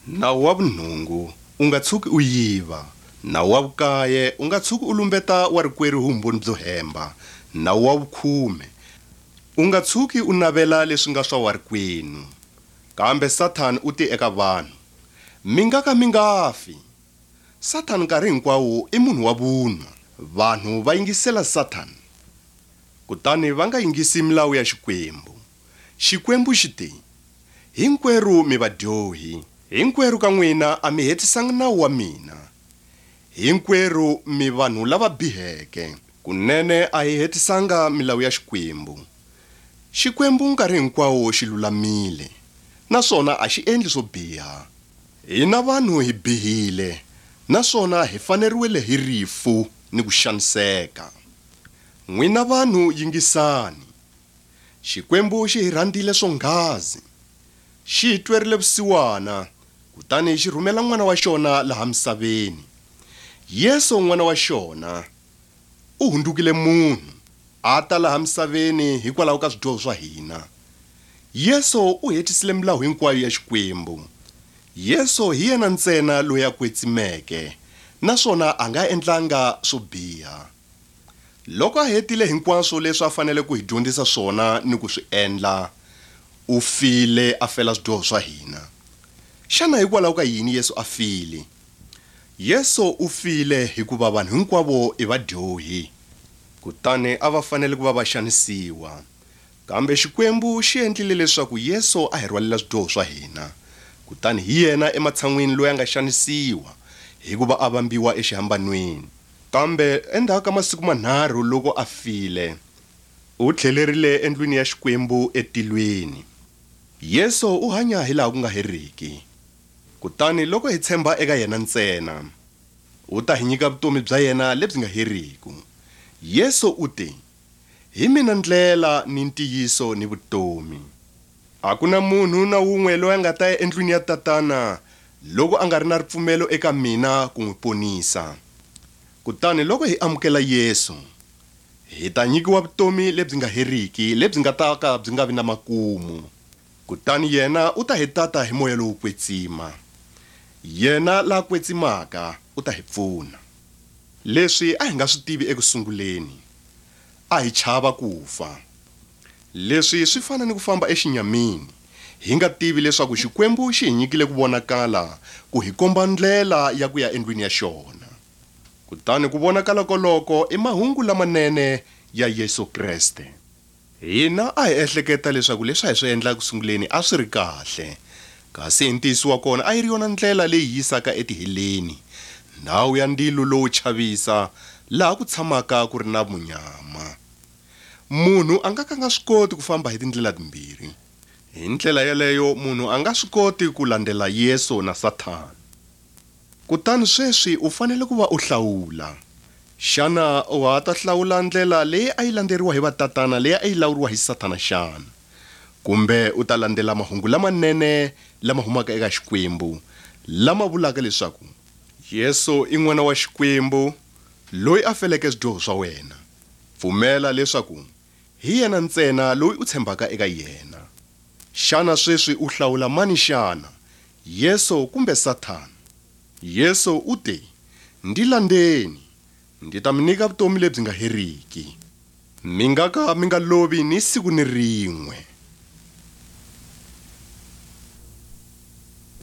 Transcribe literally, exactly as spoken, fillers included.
Nawu wa vunhungu u nga tshuki u yiva. Nawu wa vukaye u nga tshuki u lumbeta wa rikwerhu vumbhoni byo hemba. Nawu wa vukhume u nga tshuki u navela leswi nga swa warikwenu. Kambe Sathani u ti eka vanhu, mi nga ka mi nga fi. Sathani nkarhi hinkwawo i munhu wa vunwa. Vanhu va yingisela Sathani, kutani va nga yingisi milawu ya Xikwembu. Xikwembu xi te, hinkwerhu mi vadyohi, hinkwerhu ka n'wina a mi hetisanga nawu wa mina. Hinkwerhu mi vanhu lava biheke, kunene a hi hetisanga milawu ya Xikwembu. Xikwembu nkarhi hinkwawo xi lulamile, naswona a xi endli swo biha. Hina vanhu hi bihile, naswona hi faneriwile hi rifu ni ku xaniseka. N'wina vanhu yingisani. Xikwembu xi hi rhandzile swonghasi, xi hi twerile vusiwana, kutani xi rhumela n'wana wa xona laha misaveni. Yesu n'wana wa xona u hundukile munhu, a ta laha misaveni hikwalaho ka swidyoho swa hina. Yesu u hetisile milawu hinkwayo ya Xikwembu. Yesu hi yena ntsena loyi a kwetsimeke, naswona a nga endlanga swo biha. Loko a hetile hinkwaswo leswi a fanele ku hi dyondzisa swona ni ku swi endla, u file a fela swidyoho swa hina. Xana hikwalaho ka yini Yesu a file? Yesu u file hikuva vanhu hinkwavo i vadyohi, kutani a va fanele ku va va xanisiwa. Kambe Xikwembu xi endlile leswaku Yesu a hi rhwalela swidyoho swa hina, kutani hi yena ematshan'wini loyi a nga xanisiwa hikuva a vambiwa exihambanweni. Kambe endzhaku ka masiku manharhu loko a file, u tlhelerile endlwini ya Xikwembu etilweni. Yesu u hanya hi laha ku nga heriki, kutani loko hi tshemba eka yena ntsena, u ta hi nyika vutomi bya yena lebyi nga heriki. Yesu u te, hi mina ndlela ni ntiyiso ni vutomi. A ku na munhu na wun'we loyi a nga ta ya endlwini ya Tatana loko a nga ri na ripfumelo eka mina ku n'wi ponisa. Kutani loko hi amukela Yesu, hi ta nyikiwa vutomi lebyi nga heriki, lebyi nga ta ka byi nga vi na makumu. Kutani yena u ta hi tata hi moya lowu kwetsima. Yena la kwetsimaka u ta hi pfuna. Leswi a hi nga swi tivi ekusunguleni, a hi chava kufa. Leswi swi fana ni ku famba exinyamini, hi nga tivi leswaku Xikwembu xi hi nyikile ku vonakala ku hi komba ndlela ya ku ya endlwini ya xona. Kutani ku vonakala koloko i mahungu lamanene ya Yesu Kreste. Hina a hi ehleketa leswaku leswi hi swi endla kusunguleni a swi ri kahle, kasi hi ntiyiso wa kona a yi ri yona ndlela leyi yisaka etiheleni, ndhawu ya ndilo lowu chavisa laha ku tshamaka ku ri na munyama. Munhu a nga ka nga swi koti ku famba hi tindlela timbirhi. Hi ndlela yaleyo munhu a nga swi koti ku landzela Yesu na Sathani. Kutani sweswi u fanele ku va u hlawula. Xana u ha ta hlawula ndlela leyi a yi landzeriwa hi vatatana leyi a yi lawuriwa hi Sathana xana? Kumbe u ta landzela mahungu lamanene lama humaka eka Xikwembu, lama vulaka leswaku Yesu i n'wana wa Xikwembu loyi a feleke swidyoho swa wena. Pfumela leswaku hi yena ntsena loyi u tshembaka eka yena. Xana sweswi u hlawula mani xana, Yesu kumbe Sathani? Yesu u te, ndi landzeni, ndi ta mi nyika vutomi lebyi nga heriki. Mi nga ka mi nga lovi ni siku ni rin'we.